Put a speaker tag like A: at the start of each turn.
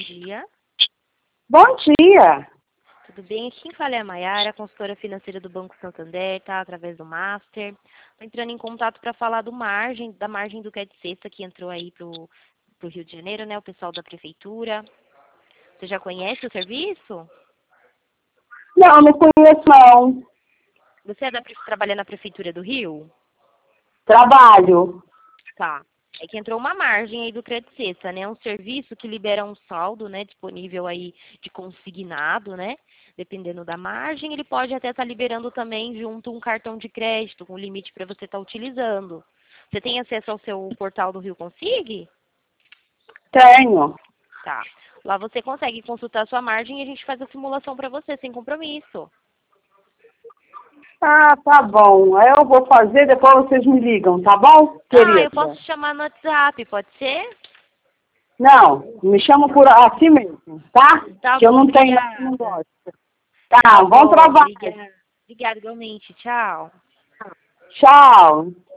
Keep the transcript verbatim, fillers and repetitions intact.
A: dia.
B: Bom dia.
A: Tudo bem? Aqui quem fala é a Mayara, consultora financeira do Banco Santander, tá? Através do Master. Tô entrando em contato para falar do margem, da margem do Crédito Sexta que entrou aí pro, pro Rio de Janeiro, né? O pessoal da prefeitura. Você já conhece o serviço?
B: Não, não conheço não.
A: Você é da, trabalha na prefeitura do Rio?
B: Trabalho.
A: Tá. É que entrou uma margem aí do Crédito Sexta, né? Um serviço que libera um saldo, né? Disponível aí de consignado, né? Dependendo da margem, ele pode até estar liberando também junto um cartão de crédito com limite para você estar utilizando. Você tem acesso ao seu portal do Rio Consig?
B: Tenho.
A: Tá. Lá você consegue consultar a sua margem e a gente faz a simulação para você, sem compromisso.
B: Ah, tá bom. Aí eu vou fazer, depois vocês me ligam, tá bom, querida?
A: Ah, eu posso te chamar no WhatsApp, pode ser?
B: Não, me chama por assim mesmo, tá?
A: Tá
B: Que eu
A: bom,
B: não tenho,
A: obrigada.
B: não gosto. Tá,
A: Tá
B: bom
A: bom,
B: trabalho.
A: obrigada. Obrigada igualmente. Tchau.
B: Tchau.